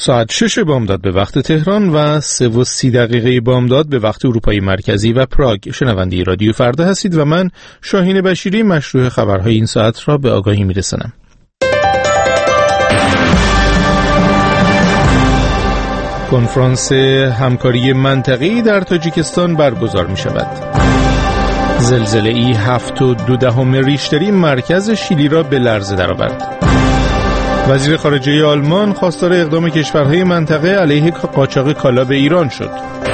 ساعت 6 بامداد به وقت تهران و 3:30 بامداد به وقت اروپای مرکزی و پراگ. شنونده رادیو فردا هستید و من شاهین بشیری مشروع خبرهای این ساعت را به آگاهی میرسانم. کنفرانس همکاری منطقه‌ای در تاجیکستان برگزار می شود. زلزله‌ای 7.2 ریشتری مرکز شیلی را به لرزه درآورد. وزیر خارجه آلمان خواستار اقدام کشورهای منطقه علیه قاچاق کالا به ایران شد.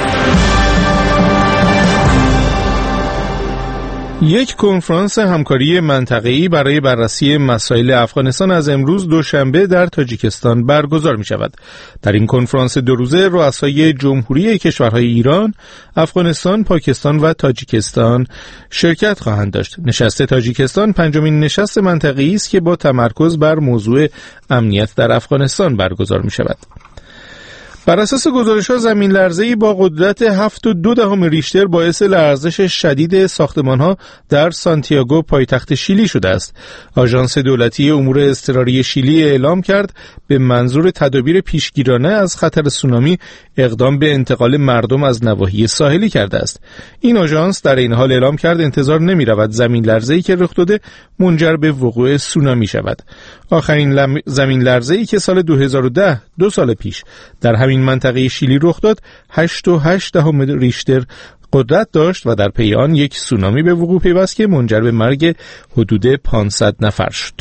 یک کنفرانس همکاری منطقه‌ای برای بررسی مسائل افغانستان از امروز دوشنبه در تاجیکستان برگزار می شود. در این کنفرانس 2 روزه رؤسای جمهوری کشورهای ایران، افغانستان، پاکستان و تاجیکستان شرکت خواهند داشت. نشست تاجیکستان 5مین نشست منطقه‌ای است که با تمرکز بر موضوع امنیت در افغانستان برگزار می شود. بر اساس گزارش‌ها زمین لرزه‌ای با قدرت 7.2 ریشتر باعث لرزش شدید ساختمان‌ها در سانتیاگو پایتخت شیلی شده است. آژانس دولتی امور اضطراری شیلی اعلام کرد به منظور تدابیر پیشگیرانه از خطر سونامی اقدام به انتقال مردم از نواحی ساحلی کرده است. این آژانس در این حال اعلام کرد انتظار نمی‌رود زمین لرزه‌ای که رخ داده منجر به وقوع سونامی شود. آخرین زمین لرزه‌ای که سال 2010 2 سال پیش در همین منطقه شیلی رخ داد 8.8 ریشتر قدرت داشت و در پی آن یک سونامی به وقوع پیوست که منجر به مرگ حدود 500 نفر شد.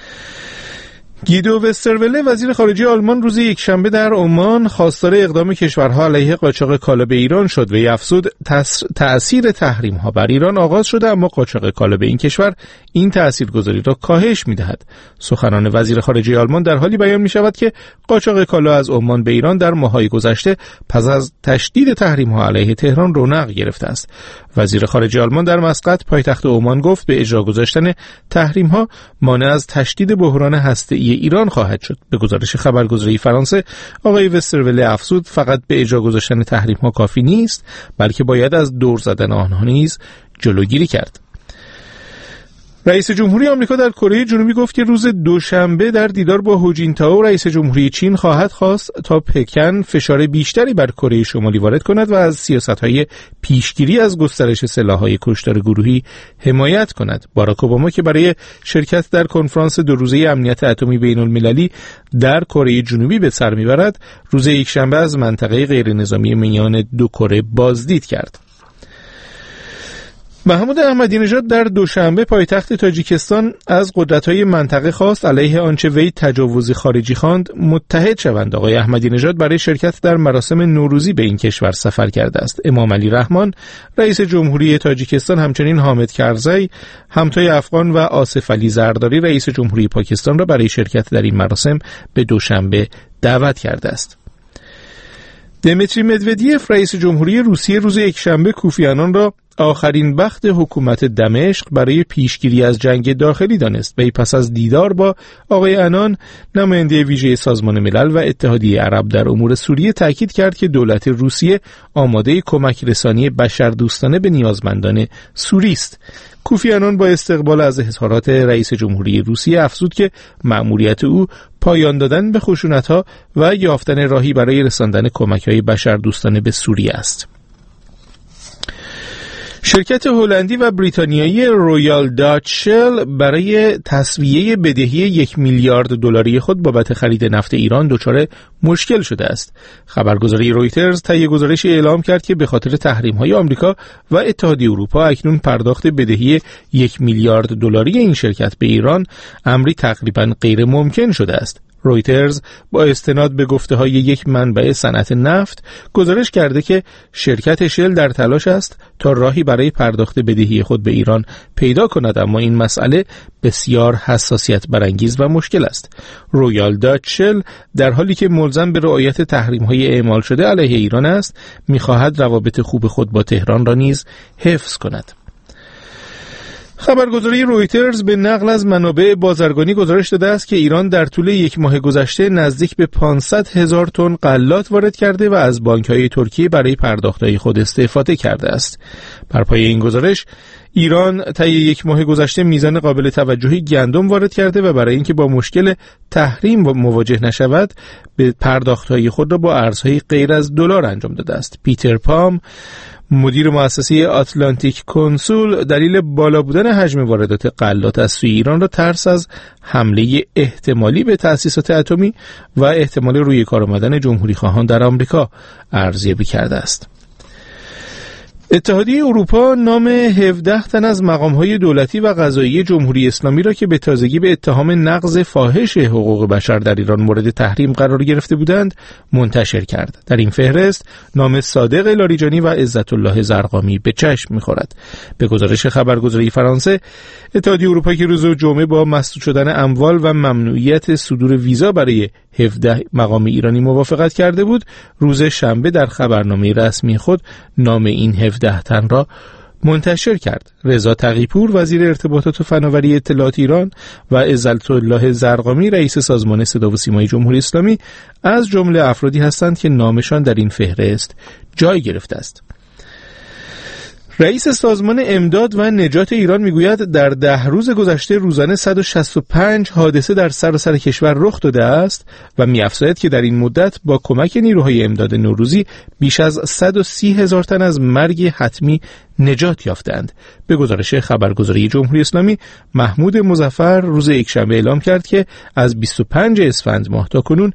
گیدو وستروله وزیر خارجه آلمان روز یکشنبه در عمان خواستار اقدام کشورها علیه قاچاق کالا به ایران شد و افزود تأثیر تحریم‌ها بر ایران آغاز شده اما قاچاق کالا به این کشور این تأثیرگذاری را کاهش می‌دهد. سخنان وزیر خارجه آلمان در حالی بیان می‌شود که قاچاق کالا از عمان به ایران در ماه‌های گذشته پس از تشدید تحریم‌ها علیه تهران رونق گرفته است. وزیر خارجه آلمان در مسقط پایتخت عمان گفت به اجرا گذاشتن تحریم‌ها مانع از تشدید بحران هسته‌ای ایران خواهد شد. به گزارش خبرگزاری فرانسه آقای وستروله افزود فقط به اجرا گذاشتن تحریم‌ها کافی نیست بلکه باید از دور زدن آنها نیز جلوگیری کرد. رئیس جمهوری آمریکا در کره جنوبی گفت که روز دوشنبه در دیدار با هو جینتائو رئیس جمهوری چین خواهد خواست تا پکن فشار بیشتری بر کره شمالی وارد کند و از سیاست‌های پیشگیری از گسترش سلاح‌های کشتار گروهی حمایت کند. باراک اوباما که برای شرکت در کنفرانس 2 روزه امنیت اتمی بین‌المللی در کره جنوبی به سر میبرد، روز یکشنبه از منطقه غیرنظامی میان دو کره بازدید کرد. محمود احمدی نژاد در دوشنبه پایتخت تاجیکستان از قدرت‌های منطقه خواست علیه آنچه وی تجاوز خارجی خواند متحد شوند. آقای احمدی نژاد برای شرکت در مراسم نوروزی به این کشور سفر کرده است. امام علی رحمان رئیس جمهوری تاجیکستان همچنین حامد کرزی همتای افغان و آصف علی زرداری رئیس جمهوری پاکستان را برای شرکت در این مراسم به دوشنبه دعوت کرده است. دمیتری مدودیف رئیس جمهوری روسیه روز یکشنبه کوفیانان را آخرین بخت حکومت دمشق برای پیشگیری از جنگ داخلی دانست. وی پس از دیدار با آقای عنان نماینده ویژه سازمان ملل و اتحادیه عرب در امور سوریه تاکید کرد که دولت روسیه آماده کمک رسانی بشردوستانه به نیازمندان سوری است. کوفی عنان با استقبال از اظهارات رئیس جمهوری روسیه افزود که مأموریت او پایان دادن به خشونت‌ها و یافتن راهی برای رساندن کمک‌های بشردوستانه به سوریه است. شرکت هلندی و بریتانیایی رویال داچ شل برای تسویه بدهی 1 میلیارد دلاری خود بابت خرید نفت ایران دچار مشکل شده است. خبرگزاری رویترز طی گزارشی اعلام کرد که به خاطر تحریم‌های آمریکا و اتحادیه اروپا اکنون پرداخت بدهی 1 میلیارد دلاری این شرکت به ایران امری تقریباً غیر ممکن شده است. رویترز با استناد به گفته‌های یک منبع صنعت نفت گزارش کرده که شرکت شل در تلاش است تا راهی برای پرداخت بدهی خود به ایران پیدا کند، اما این مسئله بسیار حساسیت برانگیز و مشکل است. رویال داچ شل در حالی که ملزم به رعایت تحریم‌های اعمال شده علیه ایران است، می‌خواهد روابط خوب خود با تهران را نیز حفظ کند. خبرگزاری رویترز به نقل از منابع بازرگانی گزارش داده است که ایران در طول یک ماه گذشته نزدیک به 500,000 تن غلات وارد کرده و از بانک‌های ترکیه برای پرداخت‌های خود استفاده کرده است. بر پایه این گزارش ایران طی یک ماه گذشته میزان قابل توجهی گندم وارد کرده و برای اینکه با مشکل تحریم مواجه نشود به پرداخت‌های خود را با ارزهای غیر از دلار انجام داده است. پیتر پام، مدیر مؤسسه آتلانتیک کنسول، دلیل بالا بودن حجم واردات غلات از سوی ایران را ترس از حمله احتمالی به تأسیسات اتمی و احتمال روی کار آمدن جمهوری خواهان در آمریکا ارزیابی کرده است. اتحادیه اروپا نام 17 تن از مقام‌های دولتی و قضایی جمهوری اسلامی را که به تازگی به اتهام نقض فاحش حقوق بشر در ایران مورد تحریم قرار گرفته بودند منتشر کرد. در این فهرست نام صادق لاریجانی و عزت الله زرقامی به چشم می‌خورد. به گزارش خبرگزاری فرانسه، اتحادیه اروپا که روز جمعه با مسدود شدن اموال و ممنوعیت صدور ویزا برای 17 مقام ایرانی موافقت کرده بود، روز شنبه در خبرنامه رسمی خود نام این 17 تن را منتشر کرد. رضا تقی‌پور وزیر ارتباطات و فناوری اطلاعات ایران و عزت الله زرقامی رئیس سازمان صدا و سیمای جمهوری اسلامی از جمله افرادی هستند که نامشان در این فهرست جای گرفته است. رئیس سازمان امداد و نجات ایران میگوید در 10 روز گذشته روزانه 165 حادثه در سراسر کشور رخ داده است و می‌افزاید که در این مدت با کمک نیروهای امداد نوروزی بیش از 130,000 تن از مرگ حتمی نجات یافتند. به گزارش خبرگزاری جمهوری اسلامی، محمود مظفر روز یکشنبه اعلام کرد که از 25 اسفند ماه تا کنون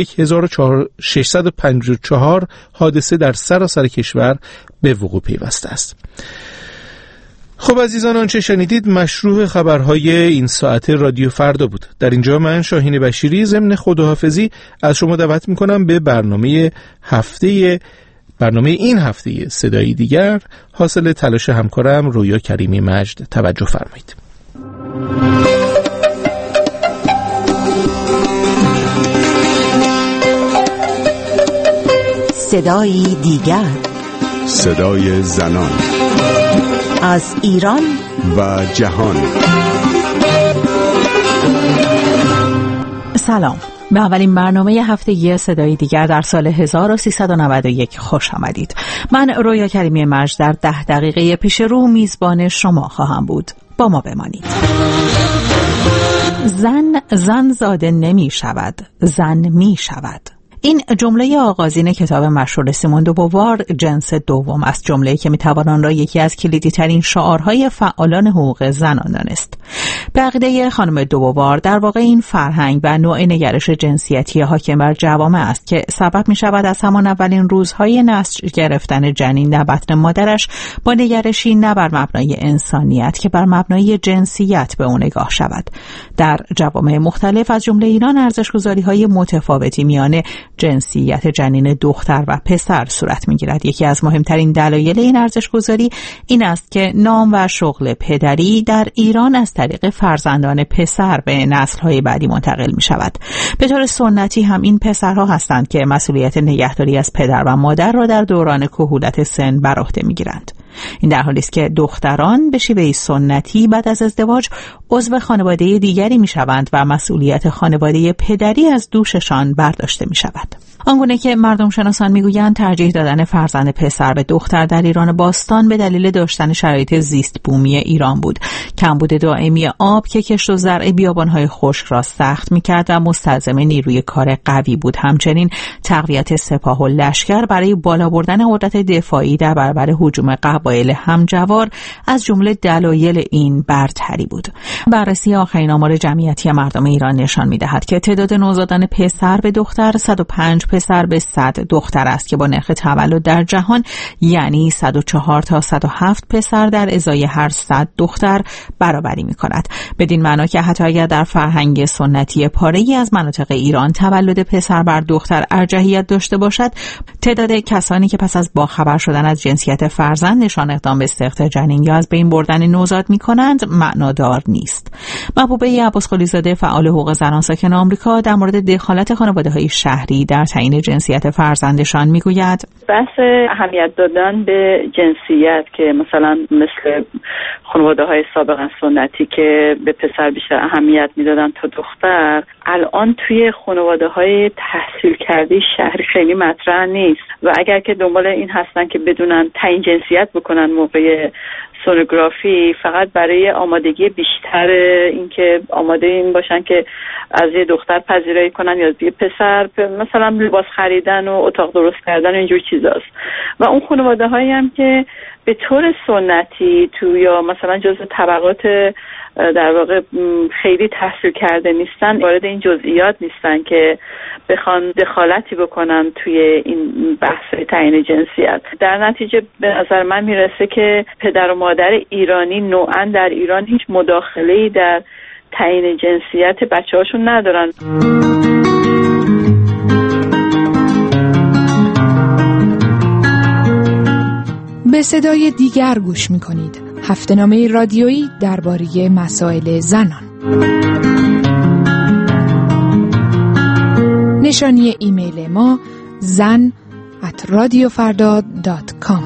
1654 حادثه در سراسر کشور به وقوع پیوسته است. خب عزیزان، آنچه شنیدید مشروع خبرهای این ساعت رادیو فردا بود. در اینجا من شاهین بشیری ضمن خداحافظی از شما دعوت میکنم به برنامه این هفته صدایی دیگر حاصل تلاش همکارم رویا کریمی مجد توجه فرمایید. صدایی دیگر، صدای زنان از ایران و جهان. سلام، به اولین برنامه هفتگی صدای دیگر در سال 1391 خوش آمدید. من رویا کریمی مجد در 10 دقیقه پیش رو میزبان شما خواهم بود. با ما بمانید. زن زاده نمی شود، زن می شود. این جمله آغازین کتاب مشهور سیمون دو بووار جنس دوم است، جمله‌ای که میتوان آن را یکی از کلیدی ترین شعارهای فعالان حقوق زنان دانست. به عقیده خانم دو بووار در واقع این فرهنگ و نوع نگرش جنسیتی حاکم بر جوامع است که سبب می شود از همان اولین روزهای نسج گرفتن جنین در بطن مادرش با نگرشی نه بر مبنای انسانیت که بر مبنای جنسیت به او نگاه شود. در جوامع مختلف از جمله ایران ارزش‌گذاری‌های متفاوتی میان جنسیت جنین دختر و پسر صورت می‌گیرد. یکی از مهمترین دلایل این ارزش‌گذاری این است که نام و شغل پدری در ایران از طریق فرزندان پسر به نسل‌های بعدی منتقل می‌شود. به طور سنتی هم این پسرها هستند که مسئولیت نگهداری از پدر و مادر را در دوران کهولت سن بر عهده می‌گیرند. این در حالی است که دختران به شیوه سنتی بعد از ازدواج عضو خانواده دیگری می‌شوند و مسئولیت خانواده پدری از دوششان برداشته می‌شود. آنگونه که مردم شناسان میگویند ترجیح دادن فرزند پسر به دختر در ایران باستان به دلیل داشتن شرایط زیست بومی ایران بود. کمبود دائمی آب که کشت و زرع بیابان‌های خشک را سخت می‌کرد و مستلزم نیروی کار قوی بود. همچنین تقویت سپاه و لشکر برای بالا بردن قدرت دفاعی در برابر هجوم قبایل همجوار از جمله دلایل این برتری بود. بررسی آخرین آمار جمعیتی مردم ایران نشان می‌دهد که تعداد نوزادان پسر به دختر 105 پسر به 100 دختر است که با نرخ تولد در جهان یعنی 104 تا 107 پسر در ازای هر 100 دختر برابری می‌کند. بدین معنا که حتی اگر در فرهنگ سنتی پاره‌ای از مناطق ایران تولد پسر بر دختر ارجحیت داشته باشد، تعداد کسانی که پس از باخبر شدن از جنسیت فرزندشان اقدام به استخراج جنین یا از بین بردن نوزاد می‌کنند معنادار نیست. محبوبه عباسقلی زاده فعال حقوق زنان ساکن آمریکا در مورد دخالت خانواده‌های شهری در تعیین تعیین جنسیت فرزندشان میگوید بحث اهمیت دادن به جنسیت که مثلا مثل خانواده‌های سابقا سنتی که به پسر بیشتر اهمیت میدادن تا دختر، الان توی خانواده‌های تحصیل کرده شهری خیلی مطرح نیست و اگر که دنبال این هستن که بدونن تعیین جنسیت بکنن موقع سونوگرافی، فقط برای آمادگی بیشتر اینکه آماده این باشن که از یه دختر پذیرایی کنن یا از یه پسر، مثلا لباس خریدن و اتاق درست کردن و اینجور چیزاست. و اون خانواده‌هایی هم که به طور سنتی تو یا مثلا جزء طبقات در واقع خیلی تحصیل کرده نیستن، وارد این جزئیات نیستن که بخوان دخالتی بکنن توی این بحث تعیین جنسیت. در نتیجه به نظر من میرسه که پدر و مادر ایرانی نوعاً در ایران هیچ مداخله‌ای در تعیین جنسیت بچه‌هاشون ندارن. به صدای دیگر گوش می‌کنید. هفته‌نامه رادیویی درباره مسائل زنان. نشانی ایمیل ما zan@radiofardad.com.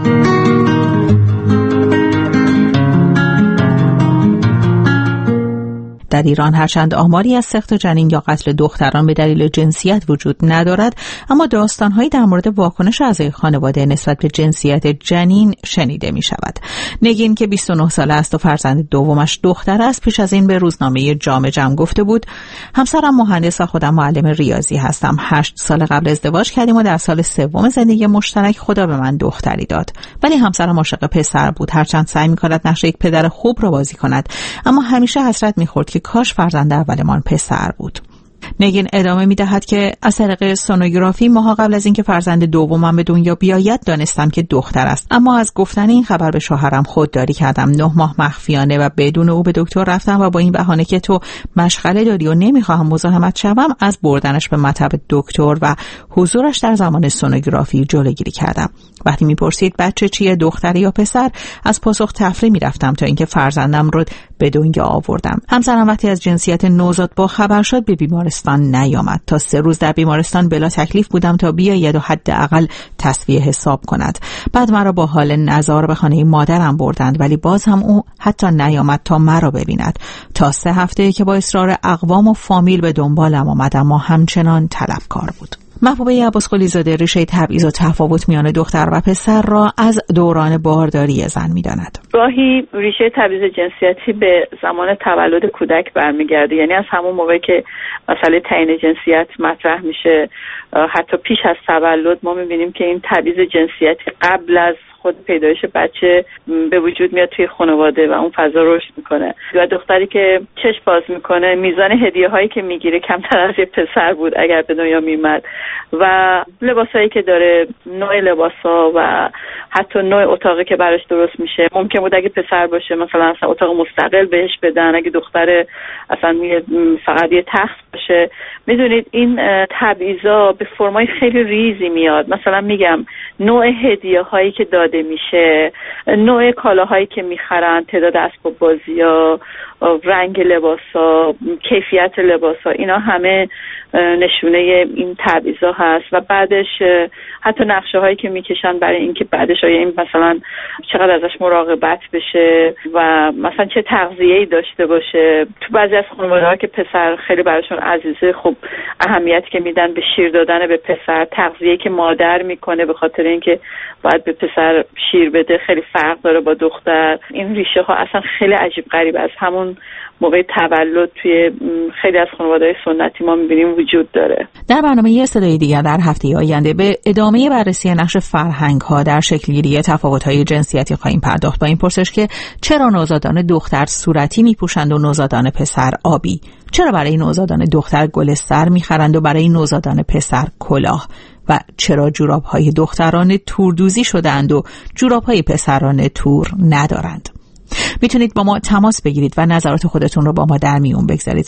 در ایران هرچند آماری از سقط جنین یا قتل دختران به دلیل جنسیت وجود ندارد، اما داستان‌هایی در مورد واکنش اعضای خانواده نسبت به جنسیت جنین شنیده می‌شود. نگین که 29 ساله است و فرزند دومش دختر است، پیش از این به روزنامه جام گفته بود: همسرم مهندس و خودم معلم ریاضی هستم. 8 سال قبل ازدواج کردیم و در سال سوم زندگی مشترک خدا به من دختری داد. ولی همسرم عاشق پسر بود، هرچند سعی می‌کند نقش یک پدر خوب را بازی کند، اما همیشه حسرت می‌خورد که کاش فرزند اولمان پسر بود. نگین ادامه می‌دهد که از طریق سونوگرافی ماها قبل از اینکه فرزند دومم به دنیا بیاید دانستم که دختر است، اما از گفتن این خبر به شوهرم خودداری کردم. 9 ماه مخفیانه و بدون او به دکتر رفتم و با این بهانه که تو مشغله داری و نمیخواهم مزاحمت شوم، از بردنش به مطب دکتر و حضورش در زمان سونوگرافی جلوگیری کردم. وقتی میپرسید بچه چیه، دختر یا پسر، از پاسخ تفره میرفتم تا اینکه فرزندم رو به دنیا آوردم. همسرم وقتی از جنسیت نوزاد با خبر شد به بیمارستان نیامد. تا 3 روز در بیمارستان بلا تکلیف بودم تا بیاید و حداقل تسویه حساب کند. بعد مرا با حال نزار به خانه مادرم بردند، ولی باز هم او حتی نیامد تا مرا ببیند. تا 3 هفته که با اصرار اقوام و فامیل به دنبالم آمد، اما همچنان طلبکار بود. محبوبه عباسقلی زاده ریشه تبعیض و تفاوت میان دختر و پسر را از دوران بارداری زن می‌داند. گاهی ریشه تبعیض جنسیتی به زمان تولد کودک برمیگرده، یعنی از همون موقعی که مسئله تعیین جنسیت مطرح میشه، حتی پیش از تولد ما می‌بینیم که این تبعیض جنسیتی قبل از خود پیدایش بچه به وجود میاد توی خانواده و اون فضا رشد میکنه. و دختری که چشم باز میکنه میزان هدیه هایی که میگیره کمتر از یه پسر بود اگر به دنیا میمد، و لباسایی که داره، نوع لباسا و حتی نوع اتاقی که براش درست میشه. ممکن بود اگه پسر باشه مثلا اتاق مستقل بهش بدن، اگه دختر اصلا فقط یه تخت باشه. میدونید این تبعیضا به فرمای خیلی ریزی میاد. مثلا میگم نوع هدیه هایی که داده میشه، نوع کالاهایی که میخرن، تعداد اسباب بازی‌ها، رنگ لباسا، کیفیت لباسا، اینا همه نشونه این تبعیضا هست. و بعدش حتی نقشه هایی که میکشن برای اینکه بعدش این مثلا چقدر ازش مراقبت بشه و مثلا چه تغذیه‌ای داشته باشه. تو بعضی از خانواده‌ها که پسر خیلی براشون عزیزه، خب اهمیتی که میدن به شیر دادن به پسر، تغذیه‌ای که مادر میکنه به خاطر اینکه باید به پسر شیر بده خیلی فرق داره با دختر. این ریشه ها اصلا خیلی عجیب غریب از همون موقع تولد توی خیلی از خانواده‌های سنتی ما می‌بینیم وجود داره. در برنامه یه صدای دیگر در هفته آینده به ادامه بررسی نقش فرهنگ‌ها در شکل‌گیری تفاوت‌های جنسیتی خواهیم پرداخت، با این پرسش که چرا نوزادان دختر صورتی می‌پوشند و نوزادان پسر آبی؟ چرا برای نوزادان دختر گل سر می‌خرند و برای نوزادان پسر کلاه؟ و چرا جوراب‌های دختران توردوزی شدند و جوراب‌های پسران تور ندارند؟ میتونید با ما تماس بگیرید و نظرات خودتون رو با ما در میون بگذارید.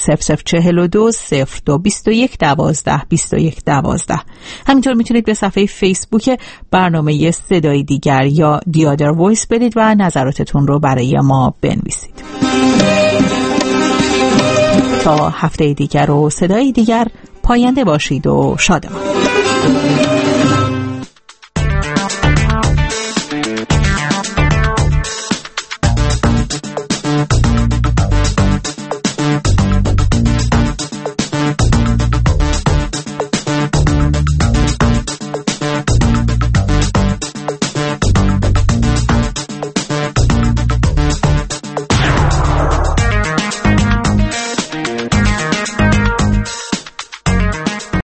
0042 0221 12 21 12. همینطور میتونید به صفحه فیسبوک برنامه صدای دیگر یا The Other Voice برید و نظراتتون رو برای ما بنویسید. تا هفته دیگر و صدای دیگر، پاینده باشید و شادمان.